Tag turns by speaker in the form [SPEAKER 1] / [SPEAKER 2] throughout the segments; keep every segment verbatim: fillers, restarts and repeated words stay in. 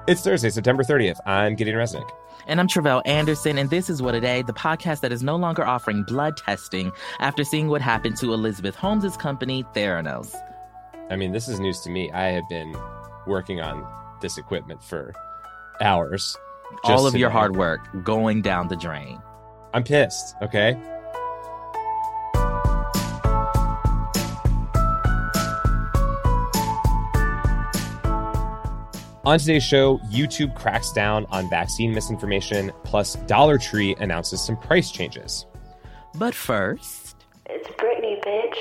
[SPEAKER 1] It's Thursday, September thirtieth. I'm Gideon Resnick.
[SPEAKER 2] And I'm Tre'vell Anderson, and this is What a Day, the podcast that is no longer offering blood testing after seeing what happened to Elizabeth Holmes' company, Theranos.
[SPEAKER 1] I mean, this is news to me. I have been working on this equipment for hours.
[SPEAKER 2] All of
[SPEAKER 1] today.
[SPEAKER 2] your hard work going down the drain.
[SPEAKER 1] I'm pissed, okay? On today's show, YouTube cracks down on vaccine misinformation, plus Dollar Tree announces some price changes.
[SPEAKER 2] But first...
[SPEAKER 3] It's Britney, bitch.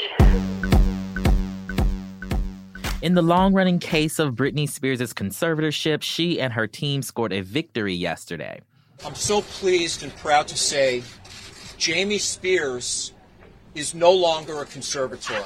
[SPEAKER 2] In the long-running case of Britney Spears' conservatorship, she and her team scored a victory yesterday.
[SPEAKER 4] I'm so pleased and proud to say Jamie Spears is no longer a conservator.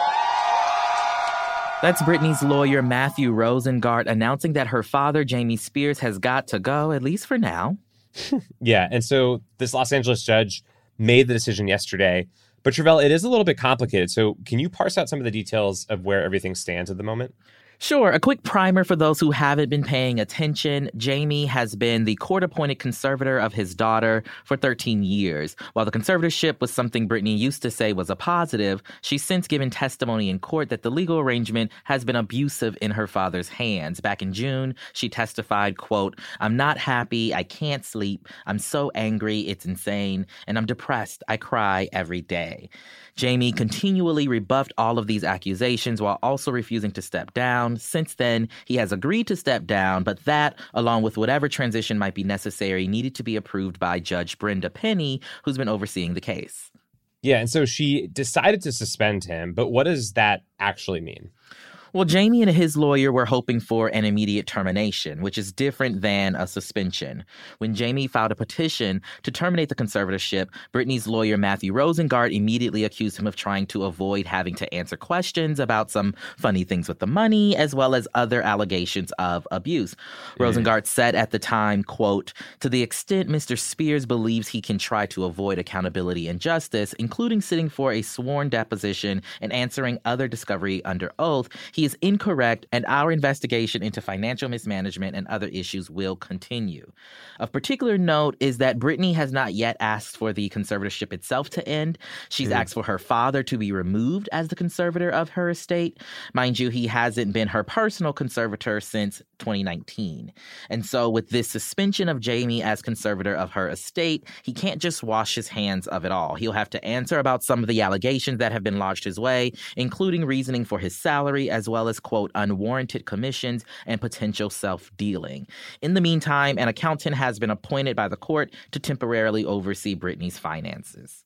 [SPEAKER 2] That's Britney's lawyer, Matthew Rosengart, announcing that her father, Jamie Spears, has got to go, at least for now.
[SPEAKER 1] Yeah, and so this Los Angeles judge made the decision yesterday. But Tre'vell, it is a little bit complicated. So can you parse out some of the details of where everything stands at the moment?
[SPEAKER 2] Sure. A quick primer for those who haven't been paying attention. Jamie has been the court-appointed conservator of his daughter for thirteen years. While the conservatorship was something Britney used to say was a positive, she's since given testimony in court that the legal arrangement has been abusive in her father's hands. Back in June, she testified, quote, "I'm not happy. I can't sleep. I'm so angry. It's insane. And I'm depressed. I cry every day." Jamie continually rebuffed all of these accusations while also refusing to step down. Since then, he has agreed to step down, but that, along with whatever transition might be necessary, needed to be approved by Judge Brenda Penny, who's been overseeing the case.
[SPEAKER 1] Yeah, and so she decided to suspend him, but what does that actually mean?
[SPEAKER 2] Well, Jamie and his lawyer were hoping for an immediate termination, which is different than a suspension. When Jamie filed a petition to terminate the conservatorship, Britney's lawyer, Matthew Rosengart, immediately accused him of trying to avoid having to answer questions about some funny things with the money, as well as other allegations of abuse. Mm. Rosengart said at the time, quote, "To the extent Mister Spears believes he can try to avoid accountability and justice, including sitting for a sworn deposition and answering other discovery under oath, he is incorrect, and our investigation into financial mismanagement and other issues will continue." Of particular note is that Britney has not yet asked for the conservatorship itself to end. She's mm. asked for her father to be removed as the conservator of her estate. Mind you, he hasn't been her personal conservator since twenty nineteen. And so with this suspension of Jamie as conservator of her estate, he can't just wash his hands of it all. He'll have to answer about some of the allegations that have been lodged his way, including reasoning for his salary, as well as, quote, unwarranted commissions and potential self-dealing. In the meantime, an accountant has been appointed by the court to temporarily oversee Britney's finances.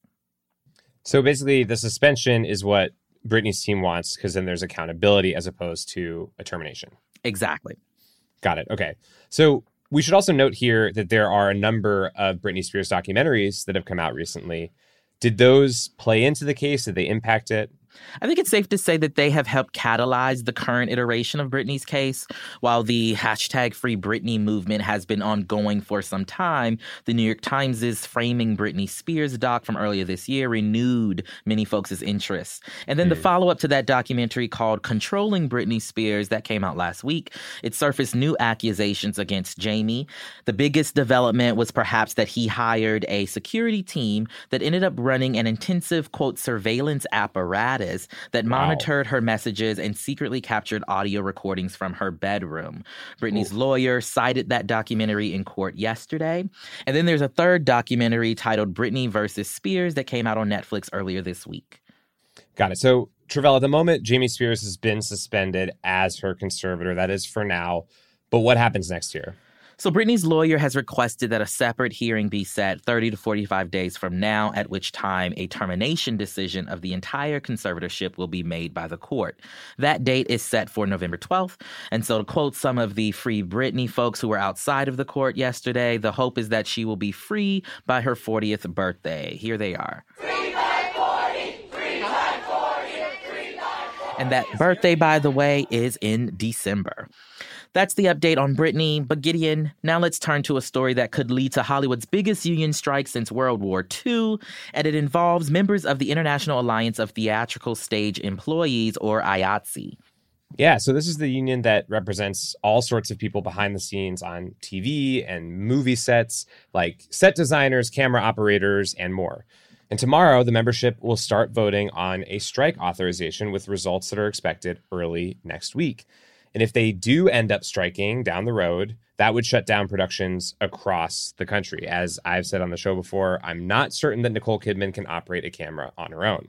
[SPEAKER 1] So basically, the suspension is what Britney's team wants, because then there's accountability as opposed to a termination.
[SPEAKER 2] Exactly.
[SPEAKER 1] Got it. Okay. So we should also note here that there are a number of Britney Spears documentaries that have come out recently. Did those play into the case? Did they impact it?
[SPEAKER 2] I think it's safe to say that they have helped catalyze the current iteration of Britney's case. While the hashtag Free Britney movement has been ongoing for some time, the New York Times' Framing Britney Spears doc from earlier this year renewed many folks' interest. And then mm. the follow-up to that documentary called Controlling Britney Spears that came out last week, it surfaced new accusations against Jamie. The biggest development was perhaps that he hired a security team that ended up running an intensive, quote, surveillance apparatus that monitored wow. her messages and secretly captured audio recordings from her bedroom. Britney's Ooh. lawyer cited that documentary in court yesterday. And then there's a third documentary titled Britney versus Spears that came out on Netflix earlier this week.
[SPEAKER 1] Got it. So, Tre'vell, at the moment, Jamie Spears has been suspended as her conservator. That is for now. But what happens next year?
[SPEAKER 2] So Britney's lawyer has requested that a separate hearing be set thirty to forty-five days from now, at which time a termination decision of the entire conservatorship will be made by the court. That date is set for November twelfth. And so to quote some of the Free Britney folks who were outside of the court yesterday, the hope is that she will be free by her fortieth birthday. Here they are.
[SPEAKER 5] Free by forty, free by forty, free by forty.
[SPEAKER 2] And that birthday, by the way, is in December. That's the update on Britney. But Gideon, now let's turn to a story that could lead to Hollywood's biggest union strike since World War Two, and it involves members of the International Alliance of Theatrical Stage Employees, or I A T S E.
[SPEAKER 1] Yeah, so this is the union that represents all sorts of people behind the scenes on T V and movie sets, like set designers, camera operators, and more. And tomorrow, the membership will start voting on a strike authorization with results that are expected early next week. And if they do end up striking down the road, that would shut down productions across the country. As I've said on the show before, I'm not certain that Nicole Kidman can operate a camera on her own.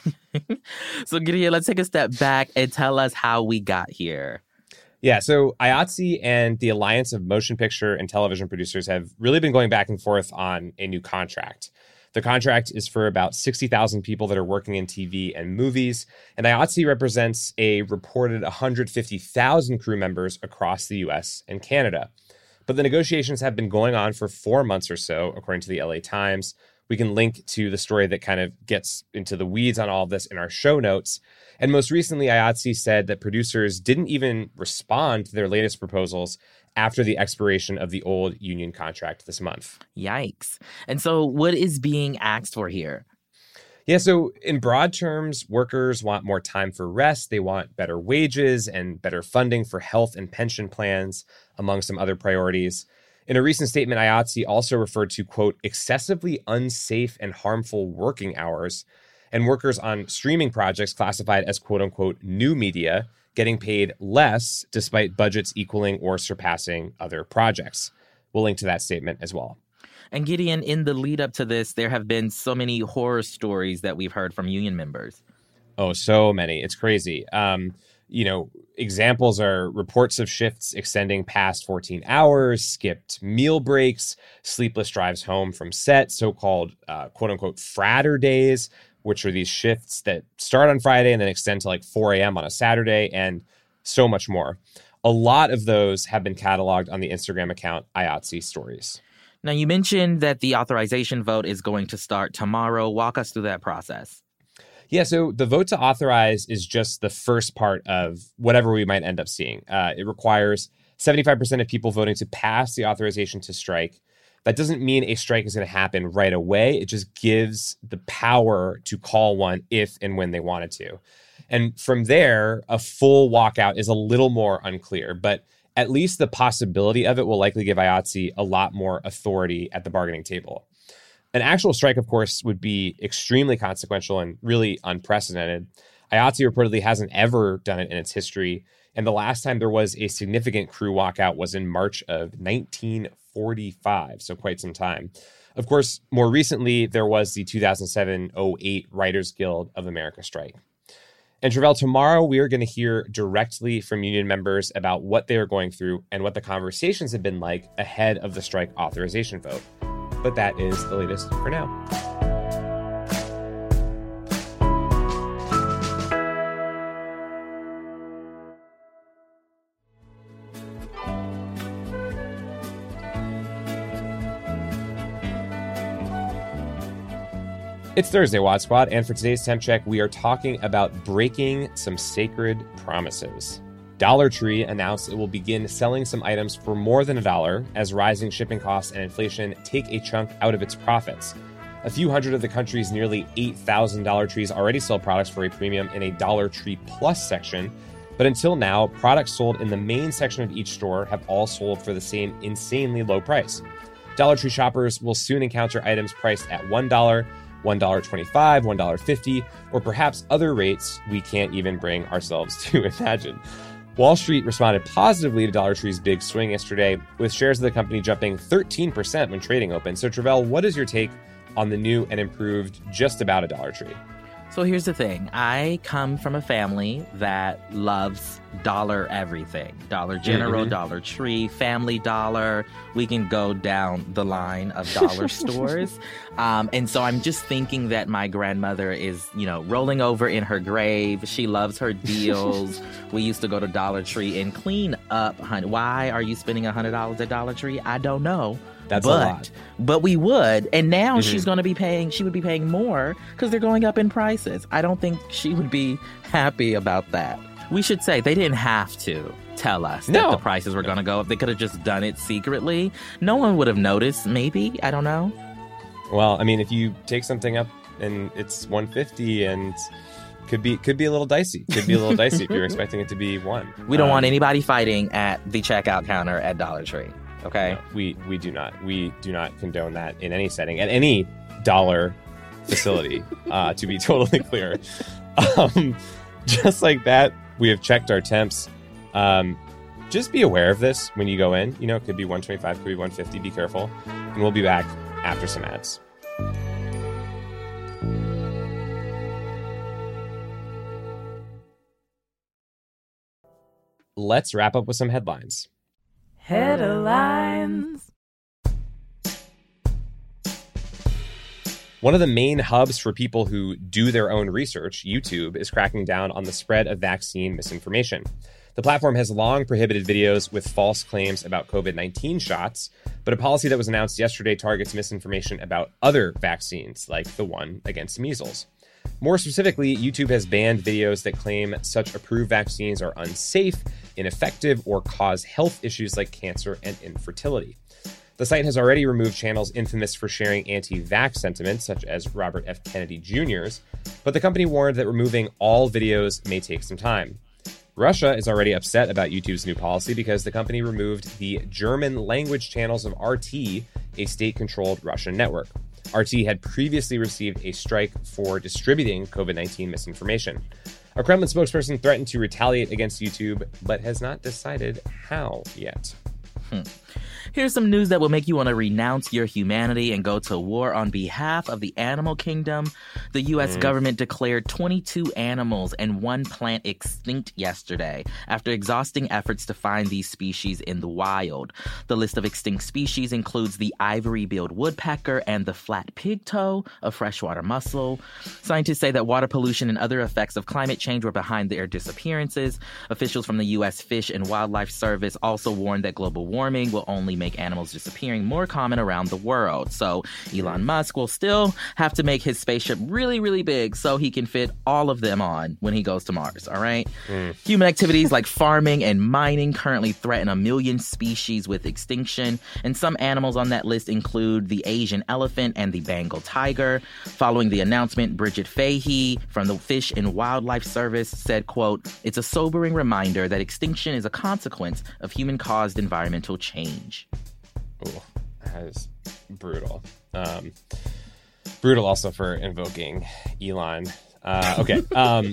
[SPEAKER 2] So, Gideon, let's take a step back and tell us how we got here.
[SPEAKER 1] Yeah, so I A T S E and the Alliance of Motion Picture and Television Producers have really been going back and forth on a new contract. The contract is for about sixty thousand people that are working in T V and movies, and I A T S E represents a reported one hundred fifty thousand crew members across the U S and Canada. But the negotiations have been going on for four months or so, according to the L A Times. We can link to the story that kind of gets into the weeds on all of this in our show notes. And most recently, I A T S E said that producers didn't even respond to their latest proposals after the expiration of the old union contract this month.
[SPEAKER 2] Yikes. And so what is being asked for here?
[SPEAKER 1] Yeah, so in broad terms, workers want more time for rest. They want better wages and better funding for health and pension plans, among some other priorities. In a recent statement, I A T S E also referred to, quote, excessively unsafe and harmful working hours, and workers on streaming projects classified as, quote unquote, new media, getting paid less despite budgets equaling or surpassing other projects. We'll link to that statement as well.
[SPEAKER 2] And Gideon, in the lead up to this, there have been so many horror stories that we've heard from union members.
[SPEAKER 1] Oh, so many. It's crazy. Um, you know, examples are reports of shifts extending past fourteen hours, skipped meal breaks, sleepless drives home from set, so-called uh, quote unquote fratter days, which are these shifts that start on Friday and then extend to like four a.m. on a Saturday, and so much more. A lot of those have been cataloged on the Instagram account I A T S E Stories.
[SPEAKER 2] Now, you mentioned that the authorization vote is going to start tomorrow. Walk us through that process.
[SPEAKER 1] Yeah, so the vote to authorize is just the first part of whatever we might end up seeing. Uh, it requires seventy-five percent of people voting to pass the authorization to strike. That doesn't mean a strike is going to happen right away. It just gives the power to call one if and when they wanted to. And from there, a full walkout is a little more unclear, but at least the possibility of it will likely give I A T S E a lot more authority at the bargaining table. An actual strike, of course, would be extremely consequential and really unprecedented. I A T S E reportedly hasn't ever done it in its history, and the last time there was a significant crew walkout was in March of nineteen forty-five, so quite some time. Of course, more recently, there was the two thousand seven oh eight Writers Guild of America strike. And Tre'vell, tomorrow we are going to hear directly from union members about what they are going through and what the conversations have been like ahead of the strike authorization vote. But that is the latest for now. It's Thursday, Wad Squad, and for today's Temp Check, we are talking about breaking some sacred promises. Dollar Tree announced it will begin selling some items for more than a dollar as rising shipping costs and inflation take a chunk out of its profits. A few hundred of the country's nearly eight thousand Dollar Trees already sell products for a premium in a Dollar Tree Plus section, but until now, products sold in the main section of each store have all sold for the same insanely low price. Dollar Tree shoppers will soon encounter items priced at one dollar, one dollar and twenty-five cents, one dollar and fifty cents, or perhaps other rates we can't even bring ourselves to imagine. Wall Street responded positively to Dollar Tree's big swing yesterday, with shares of the company jumping thirteen percent when trading opened. So, Tre'vell, what is your take on the new and improved Just About a Dollar Tree?
[SPEAKER 2] So here's the thing. I come from a family that loves dollar everything. Dollar General, mm-hmm. Dollar Tree, Family Dollar. We can go down the line of dollar stores. Um, and so I'm just thinking that my grandmother is, you know, rolling over in her grave. She loves her deals. We used to go to Dollar Tree and clean up. Honey, why are you spending one hundred dollars at Dollar Tree? I don't know.
[SPEAKER 1] That's
[SPEAKER 2] but,
[SPEAKER 1] a lot.
[SPEAKER 2] But we would. And now
[SPEAKER 1] mm-hmm.
[SPEAKER 2] she's going to be paying, she would be paying more because they're going up in prices. I don't think she would be happy about that. We should say they didn't have to tell us
[SPEAKER 1] no.
[SPEAKER 2] that the prices were going to go up. They could have just done it secretly. No one would have noticed, maybe. I don't know.
[SPEAKER 1] Well, I mean, if you take something up and it's one hundred fifty dollars and could be could be a little dicey. Could be a little dicey if you're expecting it to be one.
[SPEAKER 2] We don't
[SPEAKER 1] um,
[SPEAKER 2] want anybody fighting at the checkout counter at Dollar Tree. Okay.
[SPEAKER 1] No, we we do not. We do not condone that in any setting at any dollar facility. uh, to be totally clear, um, just like that, we have checked our temps. Um, just be aware of this when you go in. You know, it could be one twenty-five, could be one fifty. Be careful, and we'll be back after some ads. Let's wrap up with some headlines.
[SPEAKER 3] Headlines.
[SPEAKER 1] One of the main hubs for people who do their own research, YouTube, is cracking down on the spread of vaccine misinformation. The platform has long prohibited videos with false claims about covid nineteen shots, but a policy that was announced yesterday targets misinformation about other vaccines, like the one against measles. More specifically, YouTube has banned videos that claim such approved vaccines are unsafe, ineffective, or cause health issues like cancer and infertility. The site has already removed channels infamous for sharing anti-vax sentiments, such as Robert F. Kennedy Junior's, but the company warned that removing all videos may take some time. Russia is already upset about YouTube's new policy because the company removed the German language channels of R T, a state-controlled Russian network. R T had previously received a strike for distributing covid nineteen misinformation. A Kremlin spokesperson threatened to retaliate against YouTube, but has not decided how yet.
[SPEAKER 2] Hmm. Here's some news that will make you want to renounce your humanity and go to war on behalf of the animal kingdom. The U S mm. government declared twenty-two animals and one plant extinct yesterday after exhausting efforts to find these species in the wild. The list of extinct species includes the ivory-billed woodpecker and the flat pigtoe, a freshwater mussel. Scientists say that water pollution and other effects of climate change were behind their disappearances. Officials from the U S Fish and Wildlife Service also warned that global warming will only make animals disappearing more common around the world. So Elon Musk will still have to make his spaceship really, really big so he can fit all of them on when he goes to Mars, all right? Mm. Human activities like farming and mining currently threaten a million species with extinction, and some animals on that list include the Asian elephant and the Bengal tiger. Following the announcement, Bridget Fahey from the Fish and Wildlife Service said, quote, "It's a sobering reminder that extinction is a consequence of human-caused environmental change."
[SPEAKER 1] Ooh, that is brutal. Um, brutal also for invoking Elon. Uh, okay. Um,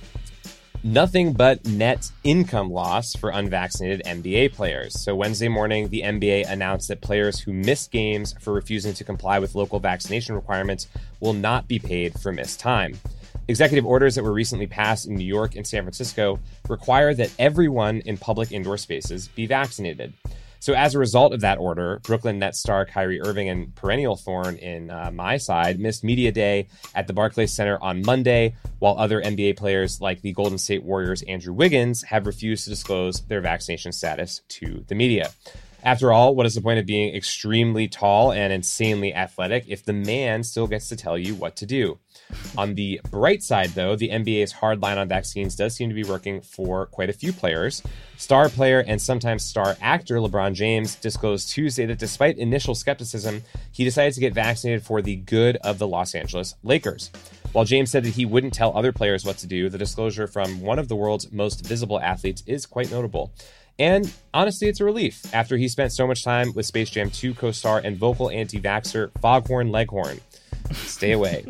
[SPEAKER 1] nothing but net income loss for unvaccinated N B A players. So Wednesday morning, the N B A announced that players who missed games for refusing to comply with local vaccination requirements will not be paid for missed time. Executive orders that were recently passed in New York and San Francisco require that everyone in public indoor spaces be vaccinated. So as a result of that order, Brooklyn Nets star Kyrie Irving and perennial thorn in uh, my side missed media day at the Barclays Center on Monday, while other N B A players like the Golden State Warriors' Andrew Wiggins have refused to disclose their vaccination status to the media. After all, what is the point of being extremely tall and insanely athletic if the man still gets to tell you what to do? On the bright side, though, the N B A's hard line on vaccines does seem to be working for quite a few players. Star player and sometimes star actor LeBron James disclosed Tuesday that despite initial skepticism, he decided to get vaccinated for the good of the Los Angeles Lakers. While James said that he wouldn't tell other players what to do, the disclosure from one of the world's most visible athletes is quite notable. And honestly, it's a relief after he spent so much time with Space Jam two co-star and vocal anti-vaxxer Foghorn Leghorn. Stay away.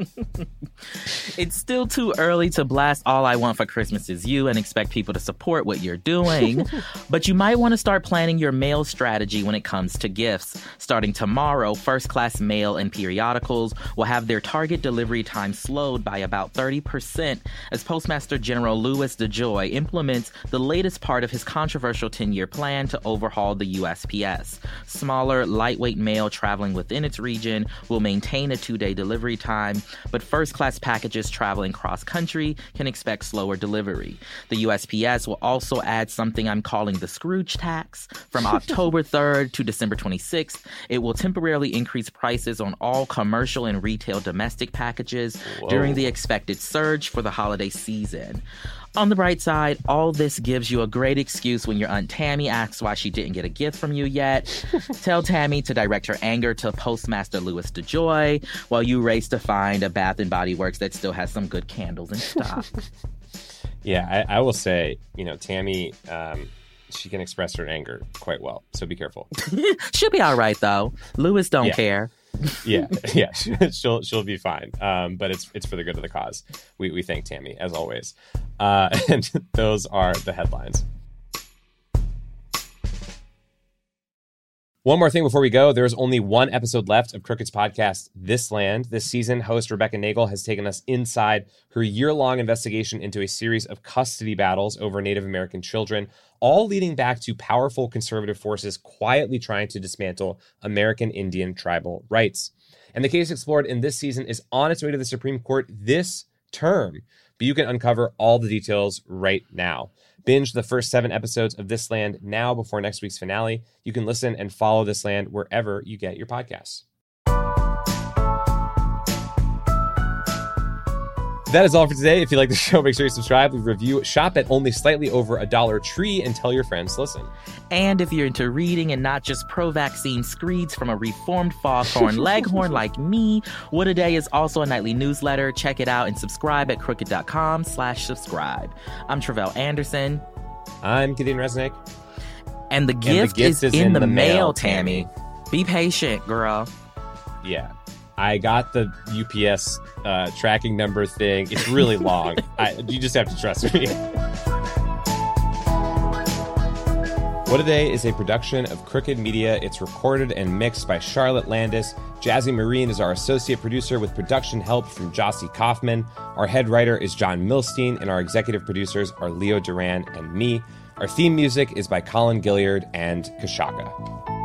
[SPEAKER 2] It's still too early to blast All I Want for Christmas Is You and expect people to support what you're doing, but you might want to start planning your mail strategy when it comes to gifts. Starting tomorrow, first-class mail and periodicals will have their target delivery time slowed by about thirty percent as Postmaster General Louis DeJoy implements the latest part of his controversial ten-year plan to overhaul the U S P S. Smaller, lightweight mail traveling within its region will maintain a two-day delivery time, but first-class packages traveling cross-country can expect slower delivery. The U S P S will also add something I'm calling the Scrooge tax. From October third to December twenty-sixth, it will temporarily increase prices on all commercial and retail domestic packages Whoa. during the expected surge for the holiday season. On the bright side, all this gives you a great excuse when your Aunt Tammy asks why she didn't get a gift from you yet. Tell Tammy to direct her anger to Postmaster Louis DeJoy while you race to find a Bath and Body Works that still has some good candles in stock.
[SPEAKER 1] Yeah, I, I will say, you know, Tammy, um, she can express her anger quite well, so be careful.
[SPEAKER 2] She'll be all right, though. Louis don't
[SPEAKER 1] yeah.
[SPEAKER 2] care.
[SPEAKER 1] yeah, yeah, she'll she'll be fine. Um, but it's it's for the good of the cause. We we thank Tammy as always. Uh, and those are the headlines. One more thing before we go. There's only one episode left of Crooked's podcast, This Land. This season, host Rebecca Nagel has taken us inside her year-long investigation into a series of custody battles over Native American children, all leading back to powerful conservative forces quietly trying to dismantle American Indian tribal rights. And the case explored in this season is on its way to the Supreme Court this term, but you can uncover all the details right now. Binge the first seven episodes of This Land now before next week's finale. You can listen and follow This Land wherever you get your podcasts. That is all for today. If you like the show, make sure you subscribe, leave a review, shop at only slightly over a dollar tree, and tell your friends to listen.
[SPEAKER 2] And if you're into reading and not just pro-vaccine screeds from a reformed foghorn leghorn like me, What a Day is also a nightly newsletter. Check it out and subscribe at crooked.com slash subscribe. I'm Tre'vell Anderson.
[SPEAKER 1] I'm Gideon Resnick.
[SPEAKER 2] And the gift, and the gift is, is in, in the, the mail, mail, Tammy. Be patient, girl.
[SPEAKER 1] Yeah. I got the U P S uh, tracking number thing. It's really long. I, you just have to trust me. What a Day is a production of Crooked Media. It's recorded and mixed by Charlotte Landis. Jazzy Marine is our associate producer with production help from Jossie Kaufman. Our head writer is John Milstein, and our executive producers are Leo Duran and me. Our theme music is by Colin Gilliard and Kashaka.